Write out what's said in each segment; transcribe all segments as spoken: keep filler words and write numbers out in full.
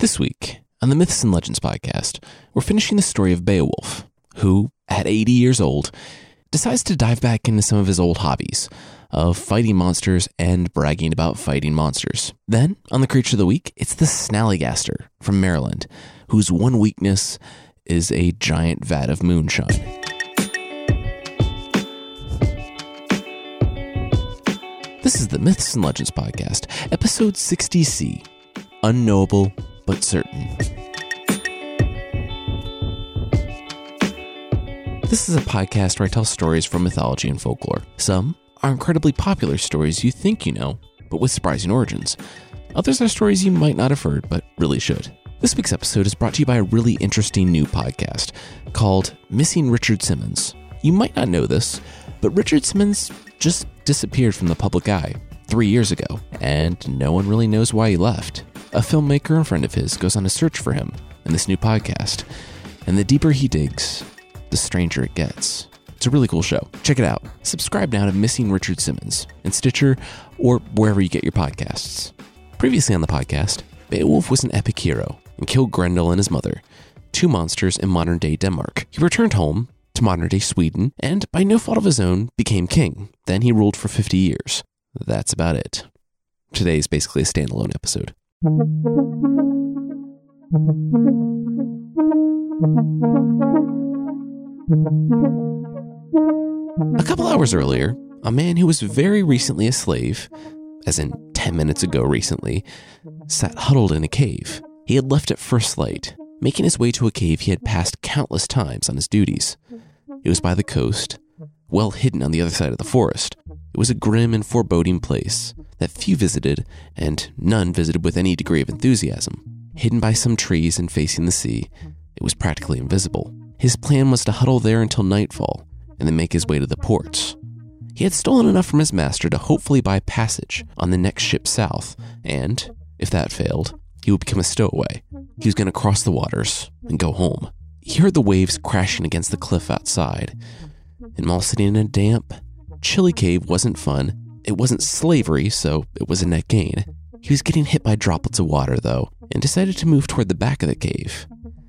This week, on the Myths and Legends podcast, we're finishing the story of Beowulf, who, at eighty years old, decides to dive back into some of his old hobbies of fighting monsters and bragging about fighting monsters. Then, on the Creature of the Week, it's the Snallygaster from Maryland, whose one weakness is a giant vat of moonshine. This is the Myths and Legends podcast, episode sixty C, Unknowable but Certain. This is a podcast where I tell stories from mythology and folklore. Some are incredibly popular stories you think you know, but with surprising origins. Others are stories you might not have heard, but really should. This week's episode is brought to you by a really interesting new podcast called Missing Richard Simmons. You might not know this, but Richard Simmons just disappeared from the public eye three years ago, and no one really knows why he left. A filmmaker and friend of his goes on a search for him in this new podcast, and the deeper he digs, the stranger it gets. It's a really cool show. Check it out. Subscribe now to Missing Richard Simmons in Stitcher or wherever you get your podcasts. Previously on the podcast, Beowulf was an epic hero and killed Grendel and his mother, two monsters in modern-day Denmark. He returned home to modern-day Sweden and, by no fault of his own, became king. Then he ruled for fifty years. That's about it. Today is basically a standalone episode. A couple hours earlier, a man who was very recently a slave, as in ten minutes ago recently, sat huddled in a cave. He had left at first light, making his way to a cave he had passed countless times on his duties. It was by the coast, well hidden on the other side of the forest. It was a grim and foreboding place that few visited, and none visited with any degree of enthusiasm. Hidden by some trees and facing the sea, it was practically invisible. His plan was to huddle there until nightfall, and then make his way to the ports. He had stolen enough from his master to hopefully buy passage on the next ship south, and, if that failed, he would become a stowaway. He was going to cross the waters and go home. He heard the waves crashing against the cliff outside, and while sitting in a damp, chilly cave wasn't fun. It wasn't slavery, so it was a net gain. He was getting hit by droplets of water, though, and decided to move toward the back of the cave.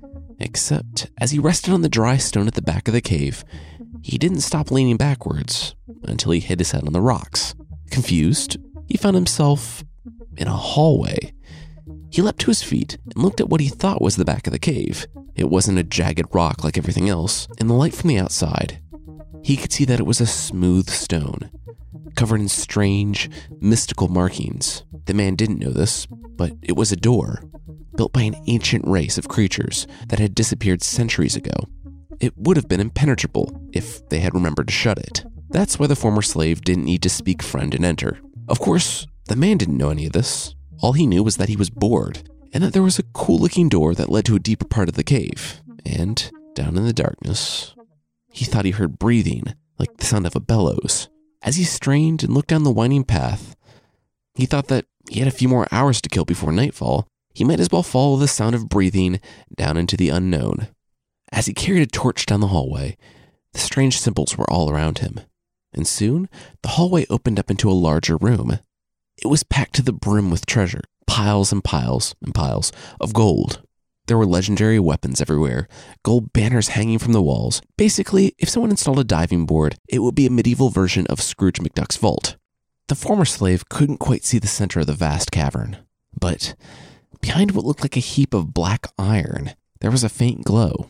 Except, as he rested on the dry stone at the back of the cave, he didn't stop leaning backwards until he hit his head on the rocks. Confused, he found himself in a hallway. He leapt to his feet and looked at what he thought was the back of the cave. It wasn't a jagged rock like everything else. In the light from the outside, he could see that it was a smooth stone, covered in strange, mystical markings. The man didn't know this, but it was a door, built by an ancient race of creatures that had disappeared centuries ago. It would have been impenetrable if they had remembered to shut it. That's why the former slave didn't need to speak friend and enter. Of course, the man didn't know any of this. All he knew was that he was bored, and that there was a cool-looking door that led to a deeper part of the cave. And, down in the darkness, he thought he heard breathing, like the sound of a bellows. As he strained and looked down the winding path, he thought that he had a few more hours to kill before nightfall. He might as well follow the sound of breathing down into the unknown. As he carried a torch down the hallway, the strange symbols were all around him. And soon, the hallway opened up into a larger room. It was packed to the brim with treasure, piles and piles and piles of gold. There were legendary weapons everywhere, gold banners hanging from the walls. Basically, if someone installed a diving board, it would be a medieval version of Scrooge McDuck's vault. The former slave couldn't quite see the center of the vast cavern, but behind what looked like a heap of black iron, there was a faint glow.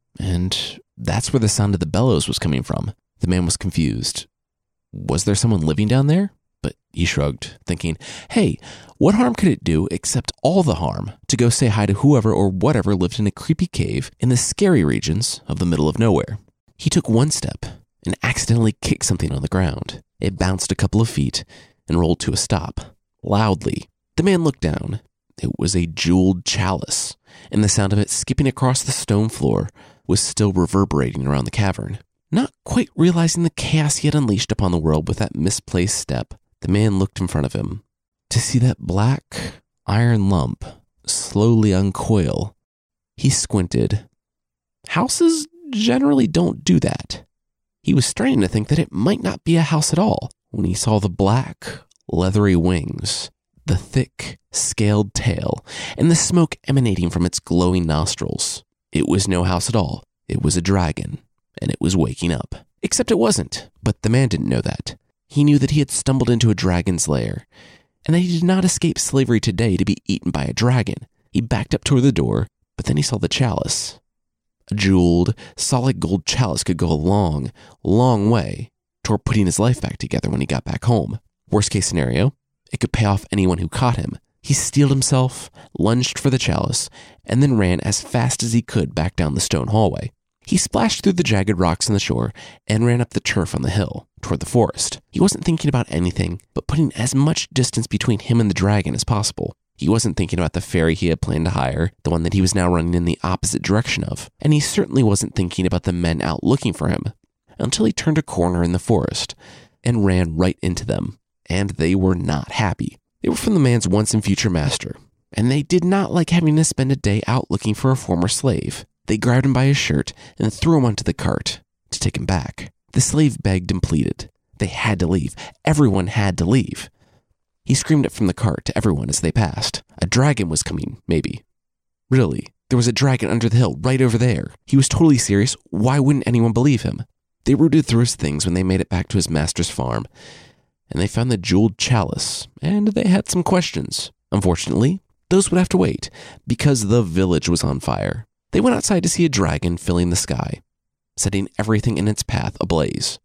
And that's where the sound of the bellows was coming from. The man was confused. Was there someone living down there? But he shrugged, thinking, hey, what harm could it do except all the harm to go say hi to whoever or whatever lived in a creepy cave in the scary regions of the middle of nowhere? He took one step and accidentally kicked something on the ground. It bounced a couple of feet and rolled to a stop, loudly. The man looked down. It was a jeweled chalice, and the sound of it skipping across the stone floor was still reverberating around the cavern. Not quite realizing the chaos he had unleashed upon the world with that misplaced step, the man looked in front of him to see that black iron lump slowly uncoil. He squinted. Houses generally don't do that. He was starting to think that it might not be a house at all when he saw the black, leathery wings the thick, scaled tail, and the smoke emanating from its glowing nostrils. It was no house at all. It was a dragon, and it was waking up. Except it wasn't, but the man didn't know that. He knew that he had stumbled into a dragon's lair, and that he did not escape slavery today to be eaten by a dragon. He backed up toward the door, but then he saw the chalice. A jeweled, solid gold chalice could go a long, long way toward putting his life back together when he got back home. Worst case scenario, it could pay off anyone who caught him. He steeled himself, lunged for the chalice, and then ran as fast as he could back down the stone hallway. He splashed through the jagged rocks on the shore and ran up the turf on the hill toward the forest. He wasn't thinking about anything but putting as much distance between him and the dragon as possible. He wasn't thinking about the ferry he had planned to hire, the one that he was now running in the opposite direction of, and he certainly wasn't thinking about the men out looking for him, until he turned a corner in the forest and ran right into them. And they were not happy. They were from the man's once and future master, and they did not like having to spend a day out looking for a former slave. They grabbed him by his shirt and threw him onto the cart to take him back. The slave begged and pleaded. They had to leave. Everyone had to leave. He screamed it from the cart to everyone as they passed. A dragon was coming, maybe. Really, there was a dragon under the hill, right over there. He was totally serious. Why wouldn't anyone believe him? They rooted through his things when they made it back to his master's farm, and they found the jeweled chalice, and they had some questions. Unfortunately, those would have to wait, because the village was on fire. They went outside to see a dragon filling the sky, setting everything in its path ablaze.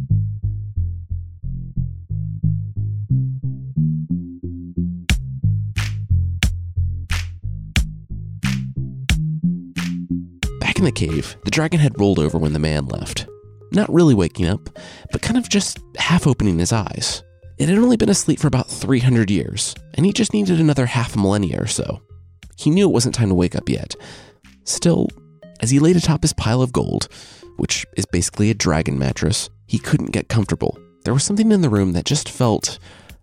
Back in the cave, the dragon had rolled over when the man left. Not really waking up, but kind of just half opening his eyes. It had only been asleep for about three hundred years, and he just needed another half millennia or so. He knew it wasn't time to wake up yet. Still, as he laid atop his pile of gold, which is basically a dragon mattress, he couldn't get comfortable. There was something in the room that just felt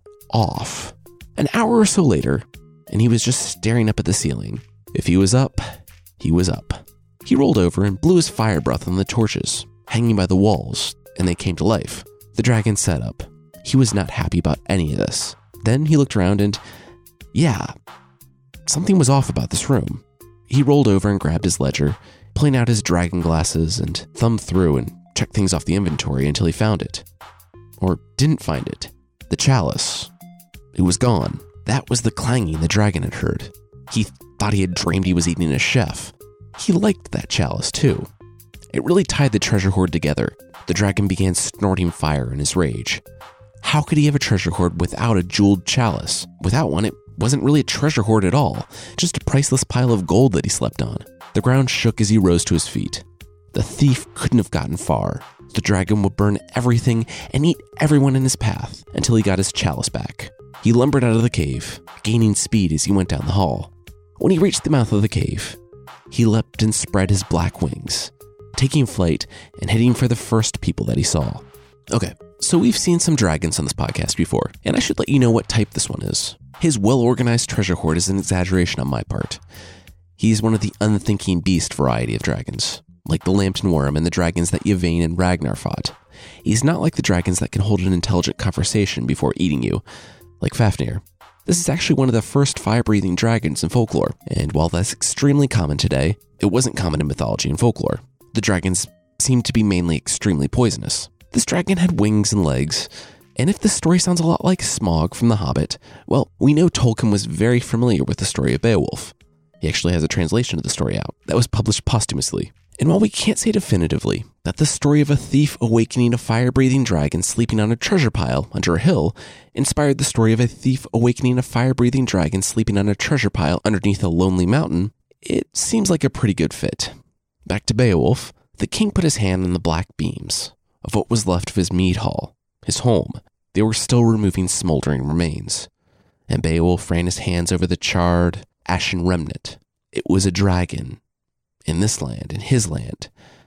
off. An hour or so later, and he was just staring up at the ceiling. If he was up, he was up. He rolled over and blew his fire breath on the torches hanging by the walls, and they came to life. The dragon sat up. He was not happy about any of this. Then he looked around and, yeah, something was off about this room. He rolled over and grabbed his ledger, pulling out his dragon glasses and thumbed through and checked things off the inventory until he found it. Or didn't find it. The chalice. It was gone. That was the clanging the dragon had heard. He thought he had dreamed he was eating a chef. He liked that chalice too. It really tied the treasure hoard together. The dragon began snorting fire in his rage. How could he have a treasure hoard without a jeweled chalice? Without one, it wasn't really a treasure hoard at all, just a priceless pile of gold that he slept on. The ground shook as he rose to his feet. The thief couldn't have gotten far. The dragon would burn everything and eat everyone in his path until he got his chalice back. He lumbered out of the cave, gaining speed as he went down the hall. When he reached the mouth of the cave, he leapt and spread his black wings, taking flight and heading for the first people that he saw. Okay, so we've seen some dragons on this podcast before, and I should let you know what type this one is. His well-organized treasure hoard is an exaggeration on my part. He's one of the unthinking beast variety of dragons, like the Lambton Worm and the dragons that Yvain and Ragnar fought. He's not like the dragons that can hold an intelligent conversation before eating you, like Fafnir. This is actually one of the first fire-breathing dragons in folklore, and while that's extremely common today, it wasn't common in mythology and folklore. The dragons seemed to be mainly extremely poisonous. This dragon had wings and legs, and if this story sounds a lot like Smaug from The Hobbit, well, we know Tolkien was very familiar with the story of Beowulf. He actually has a translation of the story out that was published posthumously. And while we can't say definitively that the story of a thief awakening a fire-breathing dragon sleeping on a treasure pile under a hill inspired the story of a thief awakening a fire-breathing dragon sleeping on a treasure pile underneath a lonely mountain, it seems like a pretty good fit. Back to Beowulf, the king put his hand on the black beams of what was left of his mead hall, his home. They were still removing smoldering remains, and Beowulf ran his hands over the charred, ashen remnant. It was a dragon. In this land, in his land.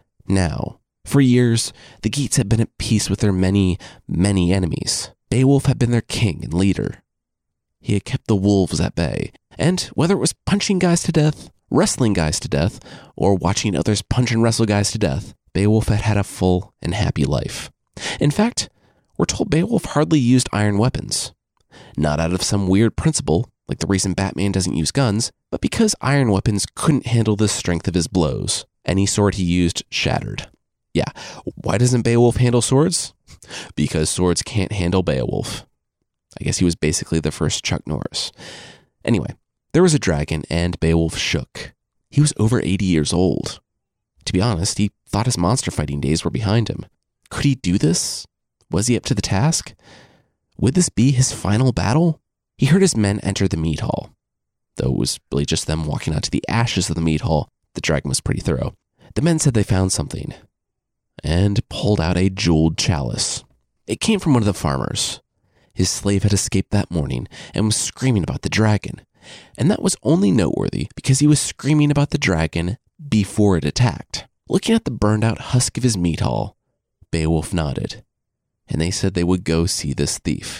Now, for years, the Geats had been at peace with their many, many enemies. Beowulf had been their king and leader. He had kept the wolves at bay, and whether it was punching guys to death, wrestling guys to death, or watching others punch and wrestle guys to death, Beowulf had had a full and happy life. In fact, we're told Beowulf hardly used iron weapons. not out of some weird principle, like the reason Batman doesn't use guns, but because iron weapons couldn't handle the strength of his blows. Any sword he used shattered. Yeah, why doesn't Beowulf handle swords? Because swords can't handle Beowulf. I guess he was basically the first Chuck Norris. Anyway, there was a dragon and Beowulf shook. He was over eighty years old. To be honest, he thought his monster fighting days were behind him. Could he do this? Was he up to the task? Would this be his final battle? He heard his men enter the mead hall. Though it was really just them walking out to the ashes of the mead hall, the dragon was pretty thorough. The men said they found something and pulled out a jeweled chalice. It came from one of the farmers. His slave had escaped that morning and was screaming about the dragon. And that was only noteworthy because he was screaming about the dragon before it attacked. Looking at the burned out husk of his meat hall, Beowulf nodded, and they said they would go see this thief.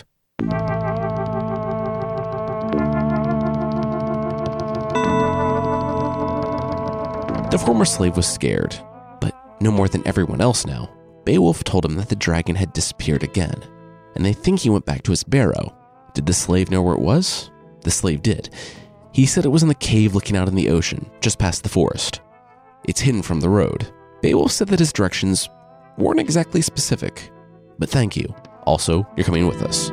The former slave was scared, but no more than everyone else now. Beowulf told him that the dragon had disappeared again, and they think he went back to his barrow. Did the slave know where it was? The slave did. He said it was in the cave looking out in the ocean, just past the forest. It's hidden from the road. Beowulf said that his directions weren't exactly specific, but thank you. Also, you're coming with us.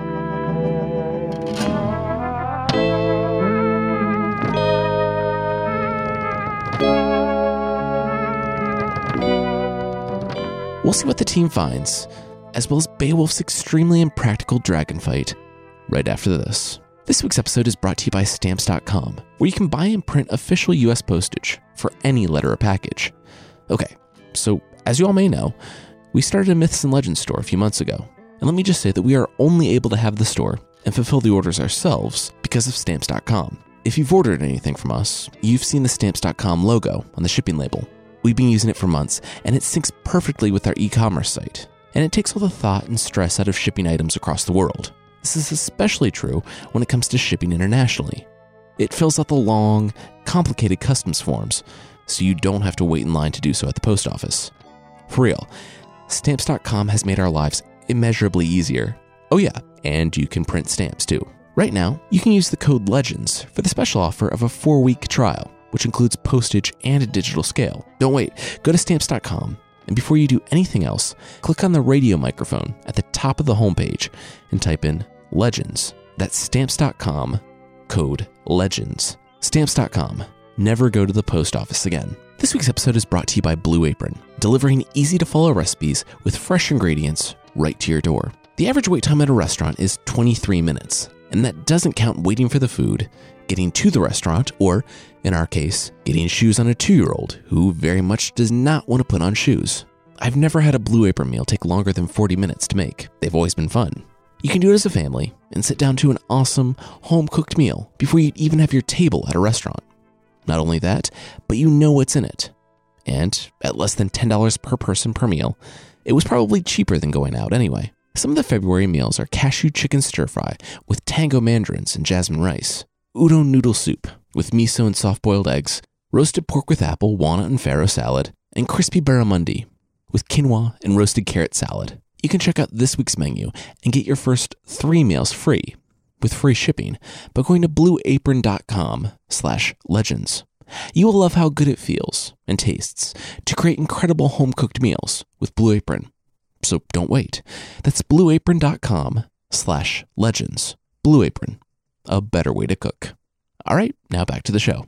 We'll see what the team finds, as well as Beowulf's extremely impractical dragon fight, right after this. This week's episode is brought to you by Stamps dot com, where you can buy and print official U S postage for any letter or package. Okay, so as you all may know, we started a Myths and Legends store a few months ago, and let me just say that we are only able to have the store and fulfill the orders ourselves because of Stamps dot com. If you've ordered anything from us, you've seen the Stamps dot com logo on the shipping label. We've been using it for months, and it syncs perfectly with our e-commerce site, and it takes all the thought and stress out of shipping items across the world. This is especially true when it comes to shipping internationally. It fills out the long, complicated customs forms, so you don't have to wait in line to do so at the post office. For real, Stamps dot com has made our lives immeasurably easier. Oh yeah, and you can print stamps too. Right now, you can use the code LEGENDS for the special offer of a four-week trial, which includes postage and a digital scale. Don't wait, go to Stamps dot com, and before you do anything else, click on the radio microphone at the top of the homepage and type in LEGENDS. That's Stamps dot com, code LEGENDS. Stamps dot com. Never go to the post office again. This week's episode is brought to you by Blue Apron, delivering easy-to-follow recipes with fresh ingredients right to your door. The average wait time at a restaurant is twenty-three minutes, and that doesn't count waiting for the food, getting to the restaurant, or, in our case, getting shoes on a two-year-old who very much does not want to put on shoes. I've never had a Blue Apron meal take longer than forty minutes to make. They've always been fun. You can do it as a family and sit down to an awesome, home-cooked meal before you even have your table at a restaurant. Not only that, but you know what's in it. And at less than ten dollars per person per meal, it was probably cheaper than going out anyway. Some of the February meals are cashew chicken stir-fry with tango mandarins and jasmine rice, udon noodle soup with miso and soft-boiled eggs, roasted pork with apple, walnut, and farro salad, and crispy barramundi with quinoa and roasted carrot salad. You can check out this week's menu and get your first three meals free with free shipping by going to blueapron.com slash legends. You will love how good it feels and tastes to create incredible home-cooked meals with Blue Apron. So don't wait. That's blueapron.com slash legends. Blue Apron, a better way to cook. All right, now back to the show.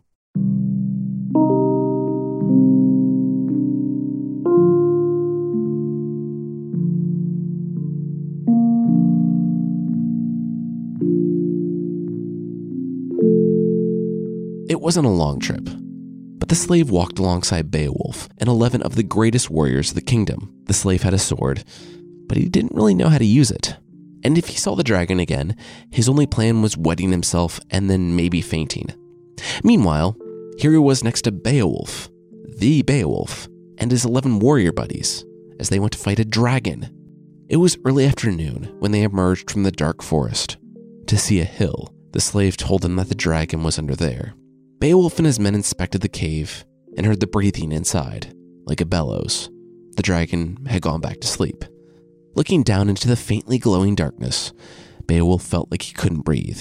It wasn't a long trip, but the slave walked alongside Beowulf and eleven of the greatest warriors of the kingdom. The slave had a sword, but he didn't really know how to use it. And if he saw the dragon again, his only plan was wetting himself and then maybe fainting. Meanwhile, here he was next to Beowulf, the Beowulf, and his eleven warrior buddies as they went to fight a dragon. It was early afternoon when they emerged from the dark forest to see a hill. The slave told them that the dragon was under there. Beowulf and his men inspected the cave and heard the breathing inside, like a bellows. The dragon had gone back to sleep. Looking down into the faintly glowing darkness, Beowulf felt like he couldn't breathe.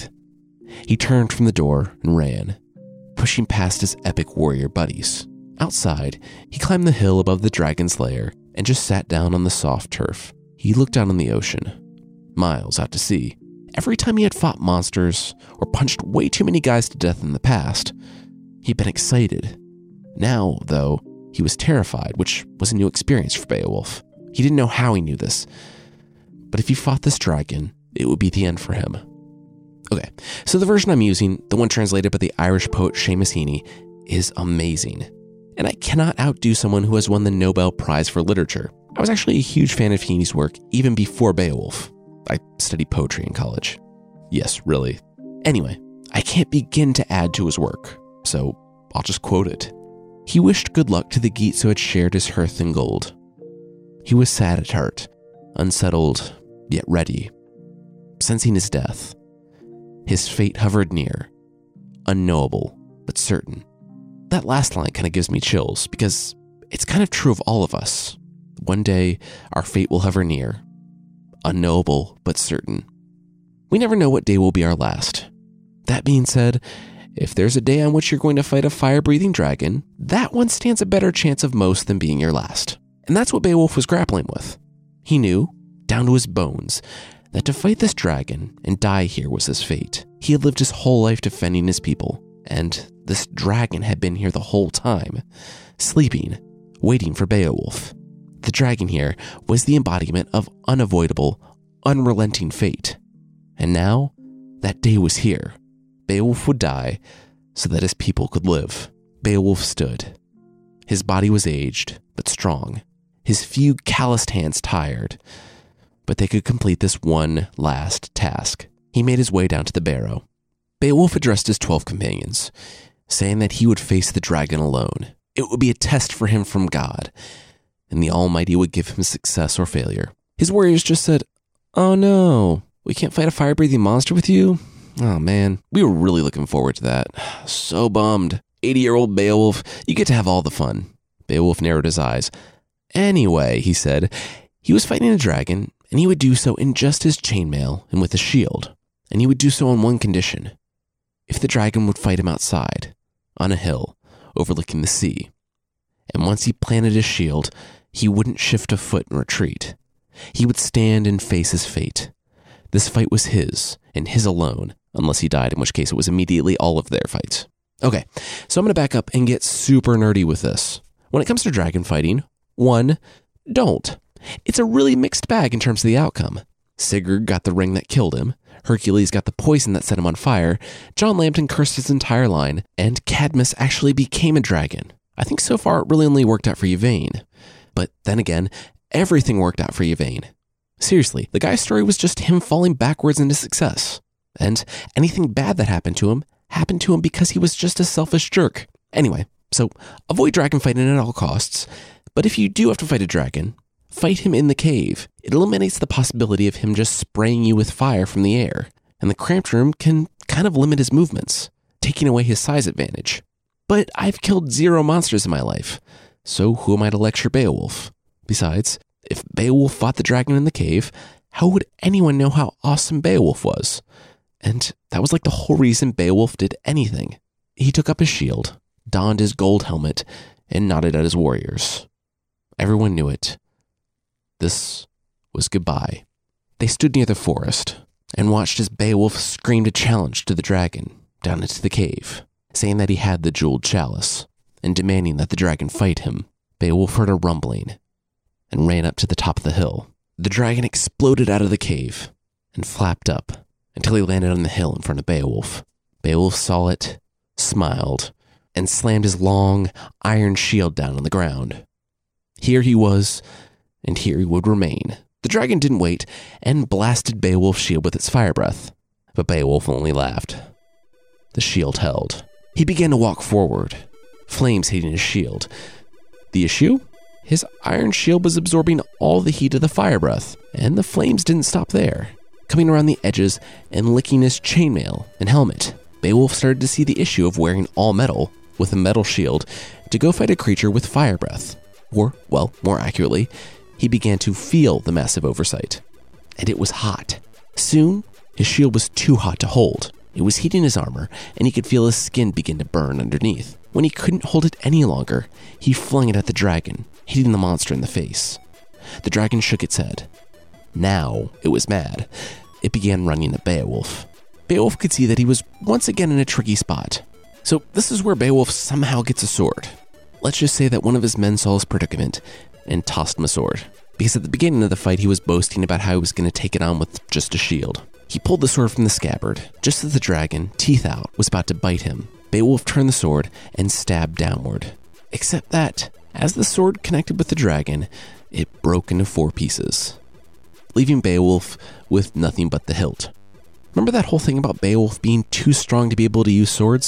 He turned from the door and ran, pushing past his epic warrior buddies. Outside, he climbed the hill above the dragon's lair and just sat down on the soft turf. He looked down on the ocean, miles out to sea. Every time he had fought monsters or punched way too many guys to death in the past, he'd been excited. Now, though, he was terrified, which was a new experience for Beowulf. He didn't know how he knew this, but if he fought this dragon, it would be the end for him. Okay, so the version I'm using, the one translated by the Irish poet Seamus Heaney, is amazing. And I cannot outdo someone who has won the Nobel Prize for Literature. I was actually a huge fan of Heaney's work even before Beowulf. I studied poetry in college. Yes, really. Anyway, I can't begin to add to his work, so I'll just quote it. He wished good luck to the Geats who had shared his hearth and gold. He was sad at heart, unsettled, yet ready, sensing his death. His fate hovered near, unknowable, but certain. That last line kind of gives me chills because it's kind of true of all of us. One day, our fate will hover near, unknowable, but certain. We never know what day will be our last. That being said, if there's a day on which you're going to fight a fire-breathing dragon, that one stands a better chance of most than being your last. And that's what Beowulf was grappling with. He knew, down to his bones, that to fight this dragon and die here was his fate. He had lived his whole life defending his people, and this dragon had been here the whole time, sleeping, waiting for Beowulf. The dragon here was the embodiment of unavoidable, unrelenting fate. And now, that day was here. Beowulf would die so that his people could live. Beowulf stood. His body was aged, but strong. His few calloused hands tired, but they could complete this one last task. He made his way down to the barrow. Beowulf addressed his twelve companions, saying that he would face the dragon alone. It would be a test for him from God, and the Almighty would give him success or failure. His warriors just said, "Oh no, we can't fight a fire-breathing monster with you? Oh man, we were really looking forward to that. So bummed. eighty-year-old Beowulf, you get to have all the fun." Beowulf narrowed his eyes. Anyway, he said, he was fighting a dragon, and he would do so in just his chainmail and with a shield. And he would do so on one condition. If the dragon would fight him outside, on a hill, overlooking the sea. And once he planted his shield, he wouldn't shift a foot in retreat. He would stand and face his fate. This fight was his, and his alone, unless he died, in which case it was immediately all of their fights. Okay, so I'm going to back up and get super nerdy with this. When it comes to dragon fighting, one, don't. It's a really mixed bag in terms of the outcome. Sigurd got the ring that killed him, Hercules got the poison that set him on fire, John Lambton cursed his entire line, and Cadmus actually became a dragon. I think so far it really only worked out for Yvain. But then again, everything worked out for Yvain. Seriously, the guy's story was just him falling backwards into success. And anything bad that happened to him happened to him because he was just a selfish jerk. Anyway, so avoid dragon fighting at all costs. But if you do have to fight a dragon, fight him in the cave. It eliminates the possibility of him just spraying you with fire from the air. And the cramped room can kind of limit his movements, taking away his size advantage. But I've killed zero monsters in my life, so who am I to lecture Beowulf? Besides, if Beowulf fought the dragon in the cave, how would anyone know how awesome Beowulf was? And that was like the whole reason Beowulf did anything. He took up his shield, donned his gold helmet, and nodded at his warriors. Everyone knew it. This was goodbye. They stood near the forest and watched as Beowulf screamed a challenge to the dragon down into the cave, saying that he had the jeweled chalice and demanding that the dragon fight him. Beowulf heard a rumbling and ran up to the top of the hill. The dragon exploded out of the cave and flapped up until he landed on the hill in front of Beowulf. Beowulf saw it, smiled, and slammed his long iron shield down on the ground. Here he was, and here he would remain. The dragon didn't wait and blasted Beowulf's shield with its fire breath, but Beowulf only laughed. The shield held. He began to walk forward, flames hitting his shield. The issue? His iron shield was absorbing all the heat of the fire breath, and the flames didn't stop there. Coming around the edges and licking his chainmail and helmet, Beowulf started to see the issue of wearing all metal with a metal shield to go fight a creature with fire breath. Or, well, more accurately, he began to feel the massive oversight. And it was hot. Soon, His shield was too hot to hold. It was heating his armor, and he could feel his skin begin to burn underneath. When he couldn't hold it any longer, he flung it at the dragon, hitting the monster in the face. The dragon shook its head. Now it was mad. It began running at Beowulf. Beowulf could see that he was once again in a tricky spot. So this is where Beowulf somehow gets a sword. Let's just say that one of his men saw his predicament and tossed him a sword. Because at the beginning of the fight, he was boasting about how he was going to take it on with just a shield. He pulled the sword from the scabbard, just as the dragon, teeth out, was about to bite him. Beowulf turned the sword and stabbed downward. Except that, as the sword connected with the dragon, it broke into four pieces, leaving Beowulf with nothing but the hilt. Remember that whole thing about Beowulf being too strong to be able to use swords?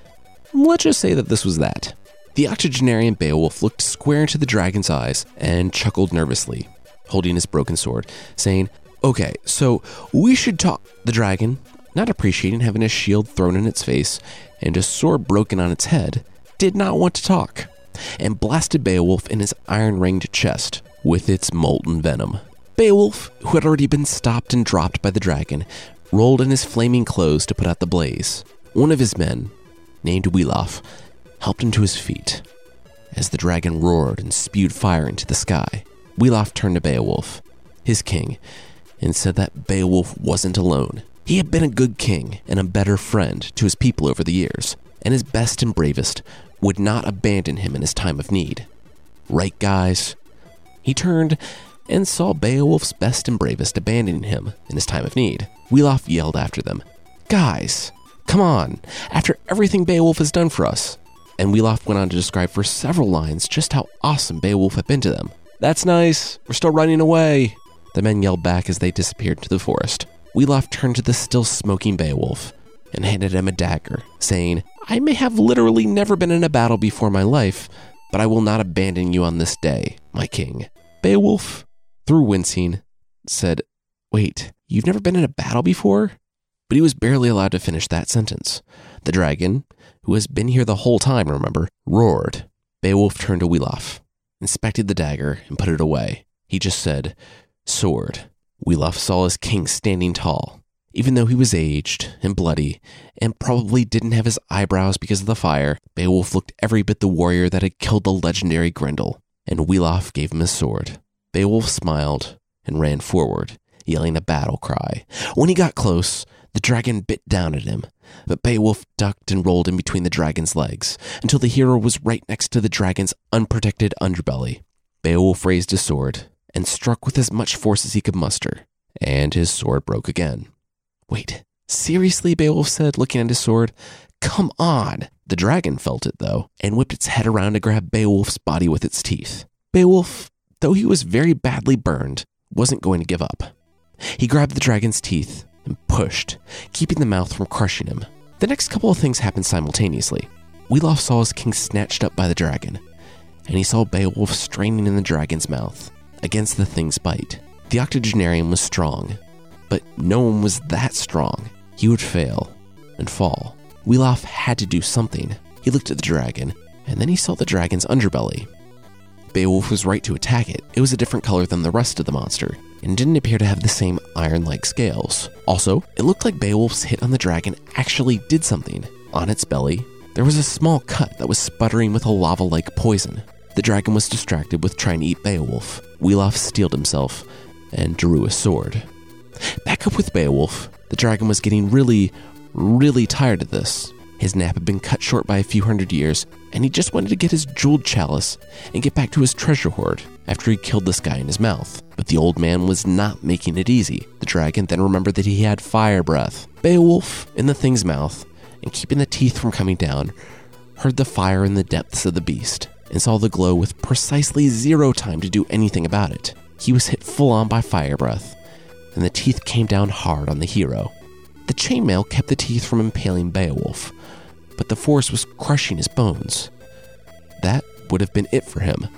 Let's just say that this was that. The octogenarian Beowulf looked square into the dragon's eyes and chuckled nervously, holding his broken sword, saying, "Okay, so we should talk." The dragon, not appreciating having a shield thrown in its face and a sword broken on its head, did not want to talk, and blasted Beowulf in his iron-ringed chest with its molten venom. Beowulf, who had already been stopped and dropped by the dragon, rolled in his flaming clothes to put out the blaze. One of his men, named Wiglaf, helped him to his feet. As the dragon roared and spewed fire into the sky, Wiglaf turned to Beowulf, his king, and said that Beowulf wasn't alone. He had been a good king and a better friend to his people over the years, and his best and bravest would not abandon him in his time of need. Right, guys? He turned and saw Beowulf's best and bravest abandoning him in his time of need. Wiglaf yelled after them, "Guys, come on, after everything Beowulf has done for us." And Wiglaf went on to describe for several lines just how awesome Beowulf had been to them. "That's nice, we're still running away," the men yelled back as they disappeared into the forest. Wiglaf turned to the still smoking Beowulf and handed him a dagger, saying, "I may have literally never been in a battle before in my life, but I will not abandon you on this day, my king." Beowulf, through wincing, said, "Wait, you've never been in a battle before?" But he was barely allowed to finish that sentence. The dragon, who has been here the whole time, remember, roared. Beowulf turned to Wiglaf, inspected the dagger, and put it away. He just said, "Sword." Wiglaf saw his king standing tall. Even though he was aged and bloody, and probably didn't have his eyebrows because of the fire, Beowulf looked every bit the warrior that had killed the legendary Grendel, and Wiglaf gave him his sword. Beowulf smiled and ran forward, yelling a battle cry. When he got close, the dragon bit down at him, but Beowulf ducked and rolled in between the dragon's legs until the hero was right next to the dragon's unprotected underbelly. Beowulf raised his sword and struck with as much force as he could muster, and his sword broke again. "Wait, seriously?" Beowulf said, looking at his sword. "Come on!" The dragon felt it, though, and whipped its head around to grab Beowulf's body with its teeth. Beowulf, though he was very badly burned, wasn't going to give up. He grabbed the dragon's teeth and pushed, keeping the mouth from crushing him. The next couple of things happened simultaneously. Wiglaf saw his king snatched up by the dragon, and he saw Beowulf straining in the dragon's mouth against the thing's bite. The octogenarian was strong, but no one was that strong. He would fail and fall. Wiglaf had to do something. He looked at the dragon, and then he saw the dragon's underbelly. Beowulf was right to attack it. It was a different color than the rest of the monster, and didn't appear to have the same iron-like scales. Also, it looked like Beowulf's hit on the dragon actually did something. On its belly, there was a small cut that was sputtering with a lava-like poison. The dragon was distracted with trying to eat Beowulf. Wiglaf steeled himself and drew a sword. Back up with Beowulf, the dragon was getting really, really tired of this. His nap had been cut short by a few hundred years, and he just wanted to get his jeweled chalice and get back to his treasure hoard after he killed this guy in his mouth. But the old man was not making it easy. The dragon then remembered that he had fire breath. Beowulf, in the thing's mouth, and keeping the teeth from coming down, heard the fire in the depths of the beast, and saw the glow with precisely zero time to do anything about it. He was hit full on by fire breath, and the teeth came down hard on the hero. The chainmail kept the teeth from impaling Beowulf, but the force was crushing his bones. That would have been it for him,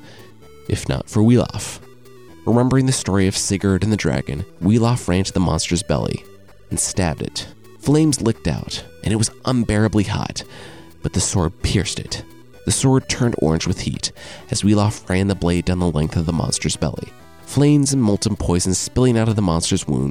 if not for Wiglaf. Remembering the story of Sigurd and the dragon, Wiglaf ran to the monster's belly and stabbed it. Flames licked out, and it was unbearably hot, but the sword pierced it. The sword turned orange with heat as Wiglaf ran the blade down the length of the monster's belly. Flames and molten poison spilling out of the monster's wound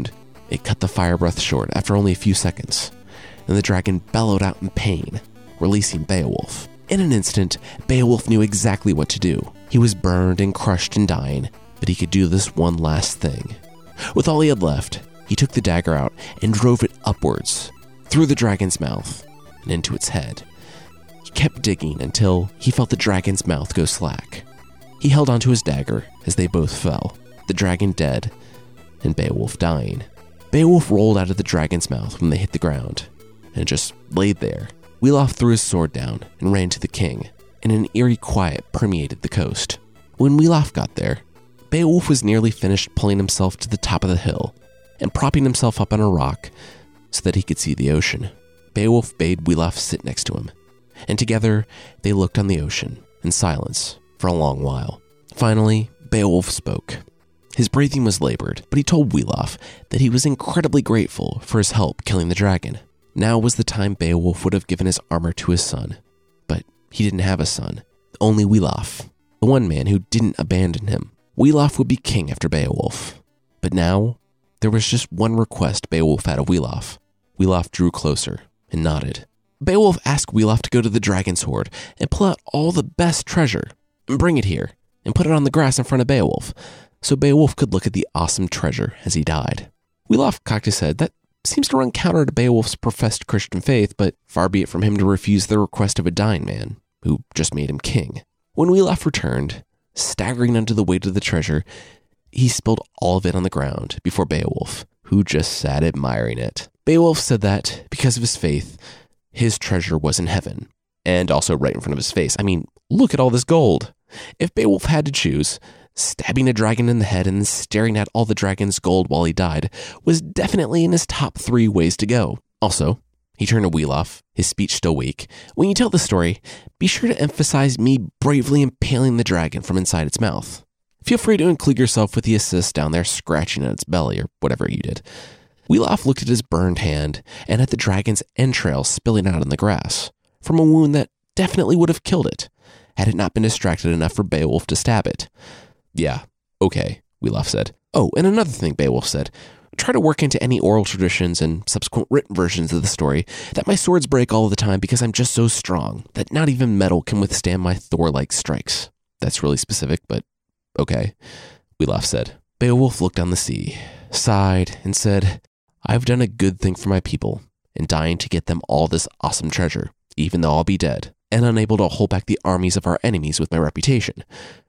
It cut the fire breath short after only a few seconds, and the dragon bellowed out in pain, releasing Beowulf. In an instant, Beowulf knew exactly what to do. He was burned and crushed and dying, but he could do this one last thing. With all he had left, he took the dagger out and drove it upwards, through the dragon's mouth, and into its head. He kept digging until he felt the dragon's mouth go slack. He held onto his dagger as they both fell, the dragon dead, and Beowulf dying. Beowulf rolled out of the dragon's mouth when they hit the ground, and just laid there. Wiglaf threw his sword down and ran to the king, and an eerie quiet permeated the coast. When Wiglaf got there, Beowulf was nearly finished pulling himself to the top of the hill and propping himself up on a rock so that he could see the ocean. Beowulf bade Wiglaf sit next to him, and together they looked on the ocean in silence for a long while. Finally, Beowulf spoke. His breathing was labored, but he told Wiglaf that he was incredibly grateful for his help killing the dragon. Now was the time Beowulf would have given his armor to his son, but he didn't have a son, only Wiglaf, the one man who didn't abandon him. Wiglaf would be king after Beowulf, but now there was just one request Beowulf had of Wiglaf. Wiglaf drew closer and nodded. Beowulf asked Wiglaf to go to the dragon's hoard and pull out all the best treasure and bring it here and put it on the grass in front of Beowulf, so Beowulf could look at the awesome treasure as he died. Wiglaf cocked his head. That seems to run counter to Beowulf's professed Christian faith, but far be it from him to refuse the request of a dying man who just made him king. When Wiglaf returned, staggering under the weight of the treasure, he spilled all of it on the ground before Beowulf, who just sat admiring it. Beowulf said that, because of his faith, his treasure was in heaven, and also right in front of his face. I mean, look at all this gold. If Beowulf had to choose, stabbing a dragon in the head and staring at all the dragon's gold while he died was definitely in his top three ways to go. Also, he turned to Wiglaf, his speech still weak. When you tell the story, be sure to emphasize me bravely impaling the dragon from inside its mouth. Feel free to include yourself with the assist down there scratching at its belly or whatever you did. Wiglaf looked at his burned hand and at the dragon's entrails spilling out in the grass from a wound that definitely would have killed it had it not been distracted enough for Beowulf to stab it. Yeah, okay, Wiglaf said. Oh, and another thing Beowulf said. Try to work into any oral traditions and subsequent written versions of the story that my swords break all the time because I'm just so strong that not even metal can withstand my Thor-like strikes. That's really specific, but okay, Wiglaf said. Beowulf looked down the sea, sighed, and said, I've done a good thing for my people in dying to get them all this awesome treasure, even though I'll be dead, and unable to hold back the armies of our enemies with my reputation.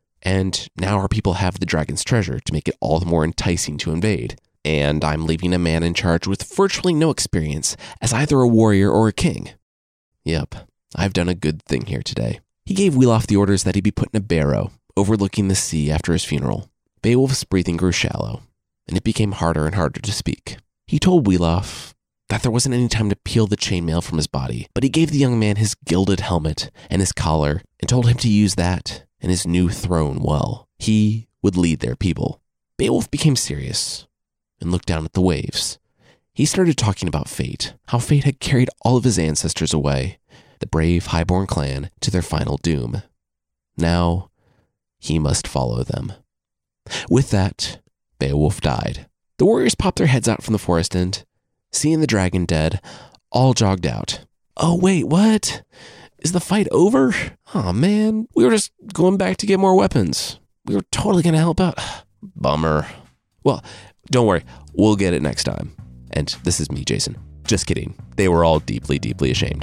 And now our people have the dragon's treasure to make it all the more enticing to invade. And I'm leaving a man in charge with virtually no experience as either a warrior or a king. Yep, I've done a good thing here today. He gave Wiglaf the orders that he be put in a barrow overlooking the sea after his funeral. Beowulf's breathing grew shallow, and it became harder and harder to speak. He told Wiglaf that there wasn't any time to peel the chainmail from his body, but he gave the young man his gilded helmet and his collar and told him to use that and his new throne well. He would lead their people. Beowulf became serious and looked down at the waves. He started talking about fate, how fate had carried all of his ancestors away, the brave highborn clan, to their final doom. Now, he must follow them. With that, Beowulf died. The warriors popped their heads out from the forest and, seeing the dragon dead, all jogged out. Oh, wait, what? Is the fight over? Oh, man, we were just going back to get more weapons. We were totally going to help out. Bummer. Well, don't worry, we'll get it next time. And this is me, Jason. Just kidding. They were all deeply, deeply ashamed.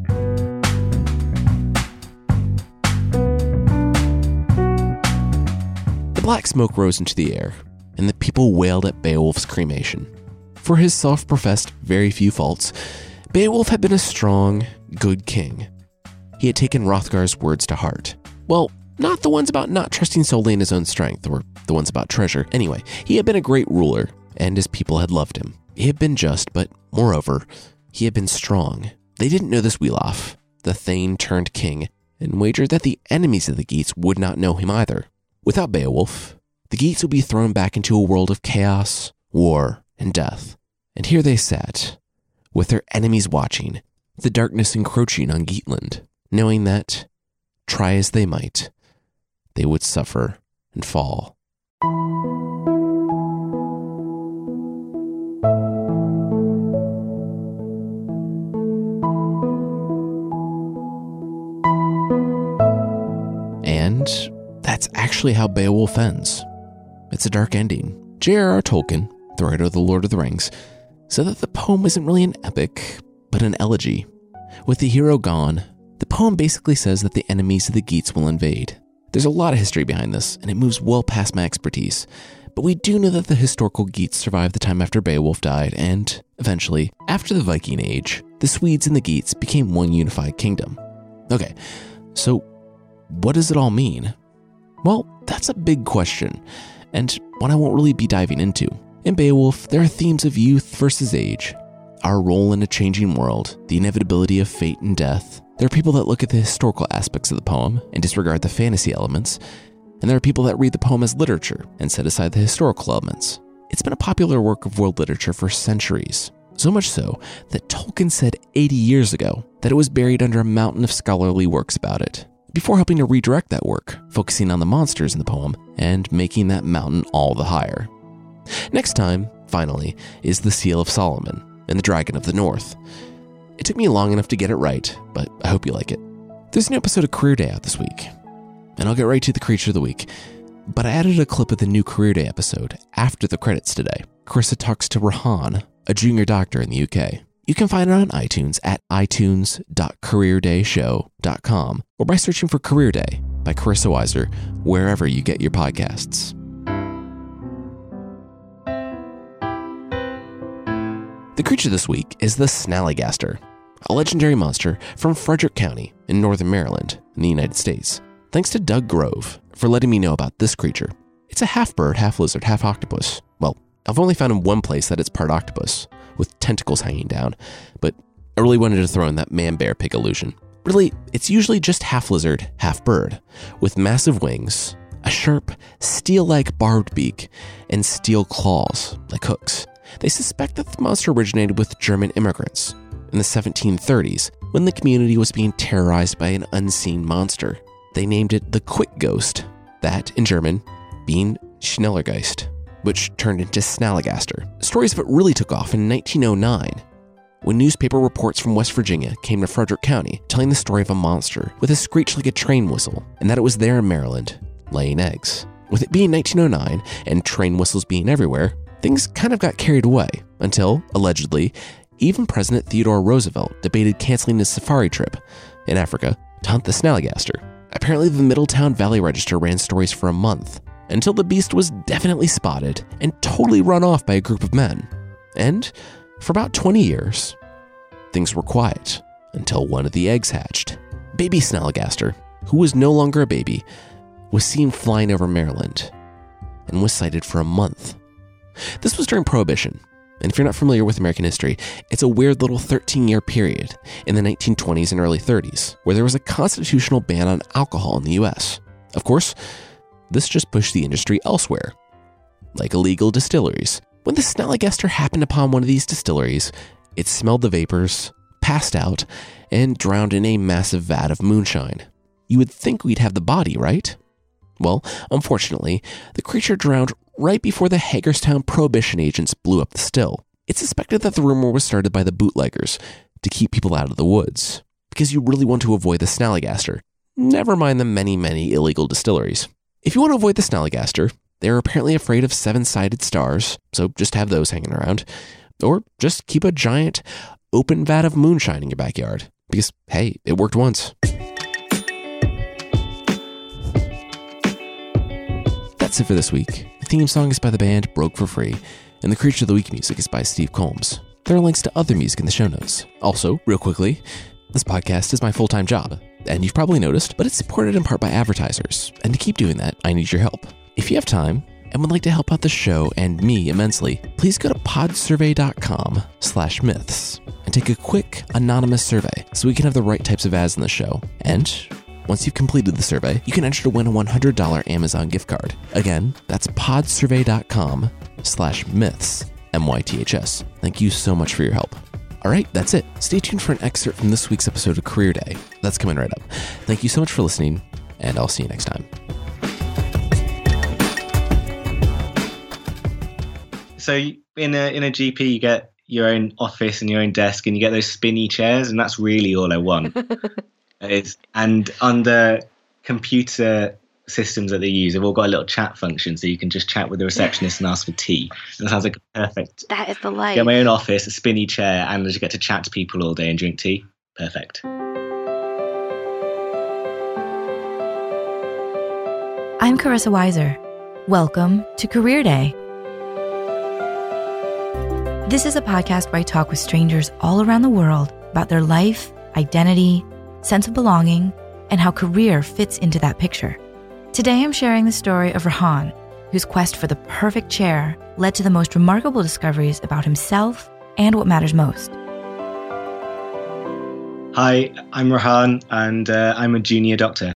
The black smoke rose into the air, and the people wailed at Beowulf's cremation. For his self-professed very few faults, Beowulf had been a strong, good king. He had taken Hrothgar's words to heart. Well, not the ones about not trusting solely in his own strength, or the ones about treasure. Anyway, he had been a great ruler, and his people had loved him. He had been just, but moreover, he had been strong. They didn't know this Wiglaf, the Thane turned king, and wagered that the enemies of the Geats would not know him either. Without Beowulf, the Geats would be thrown back into a world of chaos, war, and death. And here they sat, with their enemies watching, the darkness encroaching on Geatland, knowing that, try as they might, they would suffer and fall. And that's actually how Beowulf ends. It's a dark ending. J R R. Tolkien, the writer of The Lord of the Rings, said that the poem isn't really an epic, but an elegy. With the hero gone, the poem basically says that the enemies of the Geats will invade. There's a lot of history behind this, and it moves well past my expertise, but we do know that the historical Geats survived the time after Beowulf died, and, eventually, after the Viking Age, the Swedes and the Geats became one unified kingdom. Okay, so what does it all mean? Well, that's a big question, and one I won't really be diving into. In Beowulf, there are themes of youth versus age, our role in a changing world, the inevitability of fate and death. There are people that look at the historical aspects of the poem and disregard the fantasy elements, and there are people that read the poem as literature and set aside the historical elements. It's been a popular work of world literature for centuries, so much so that Tolkien said eighty years ago that it was buried under a mountain of scholarly works about it, before helping to redirect that work, focusing on the monsters in the poem and making that mountain all the higher. Next time, finally, is the Seal of Solomon and the Dragon of the North. It took me long enough to get it right, but I hope you like it. There's a new episode of Career Day out this week, and I'll get right to the Creature of the Week, but I added a clip of the new Career Day episode after the credits today. Carissa talks to Rahan, a junior doctor in the U K. You can find it on iTunes at i tunes dot career day show dot com or by searching for Career Day by Carissa Weiser wherever you get your podcasts. The creature this week is the Snallygaster, a legendary monster from Frederick County in northern Maryland in the United States. Thanks to Doug Grove for letting me know about this creature. It's a half bird, half lizard, half octopus. Well, I've only found in one place that it's part octopus, with tentacles hanging down, but I really wanted to throw in that man-bear pig illusion. Really, it's usually just half lizard, half bird, with massive wings, a sharp, steel-like barbed beak, and steel claws, like hooks. They suspect that the monster originated with German immigrants in the seventeen thirties when the community was being terrorized by an unseen monster. They named it the Quick Ghost, that, in German, being Schnellergeist, which turned into Snallygaster. Stories of it really took off in nineteen oh nine, when newspaper reports from West Virginia came to Frederick County telling the story of a monster with a screech like a train whistle, and that it was there in Maryland, laying eggs. With it being nineteen oh nine and train whistles being everywhere, things kind of got carried away until, allegedly, even President Theodore Roosevelt debated canceling his safari trip in Africa to hunt the Snallygaster. Apparently, the Middletown Valley Register ran stories for a month until the beast was definitely spotted and totally run off by a group of men. And for about twenty years, things were quiet until one of the eggs hatched. Baby Snallygaster, who was no longer a baby, was seen flying over Maryland and was sighted for a month. This was during Prohibition, and if you're not familiar with American history, it's a weird little thirteen-year period in the nineteen twenties and early thirties where there was a constitutional ban on alcohol in the U S. Of course, this just pushed the industry elsewhere, like illegal distilleries. When the Snallygaster happened upon one of these distilleries, it smelled the vapors, passed out, and drowned in a massive vat of moonshine. You would think we'd have the body, right? Well, unfortunately, the creature drowned right before the Hagerstown Prohibition agents blew up the still. It's suspected that the rumor was started by the bootleggers to keep people out of the woods, because you really want to avoid the Snallygaster, never mind the many, many illegal distilleries. If you want to avoid the Snallygaster, they're apparently afraid of seven-sided stars, so just have those hanging around, or just keep a giant, open vat of moonshine in your backyard, because, hey, it worked once. That's it for this week. The theme song is by the band Broke for Free, and the Creature of the Week music is by Steve Combs. There are links to other music in the show notes. Also, real quickly, this podcast is my full-time job, and you've probably noticed, but it's supported in part by advertisers, and to keep doing that, I need your help. If you have time and would like to help out the show and me immensely, please go to podsurvey.com slash myths and take a quick, anonymous survey so we can have the right types of ads in the show. And once you've completed the survey, you can enter to win a one hundred dollars Amazon gift card. Again, that's podsurvey.com slash myths, M Y T H S. Thank you so much for your help. All right, that's it. Stay tuned for an excerpt from this week's episode of Career Day. That's coming right up. Thank you so much for listening, and I'll see you next time. So in a in a G P, you get your own office and your own desk, and you get those spinny chairs, and that's really all I want. It's, and under computer systems that they use have all got a little chat function, so you can just chat with the receptionist and ask for tea. And it sounds like perfect. That is the life. Get my own office, a spinny chair, and I just get to chat to people all day and drink tea. Perfect. I'm Carissa Weiser. Welcome to Career Day. This is a podcast where I talk with strangers all around the world about their life, identity, sense of belonging, and how career fits into that picture. Today, I'm sharing the story of Rehan, whose quest for the perfect chair led to the most remarkable discoveries about himself and what matters most. Hi, I'm Rehan, and uh, I'm a junior doctor.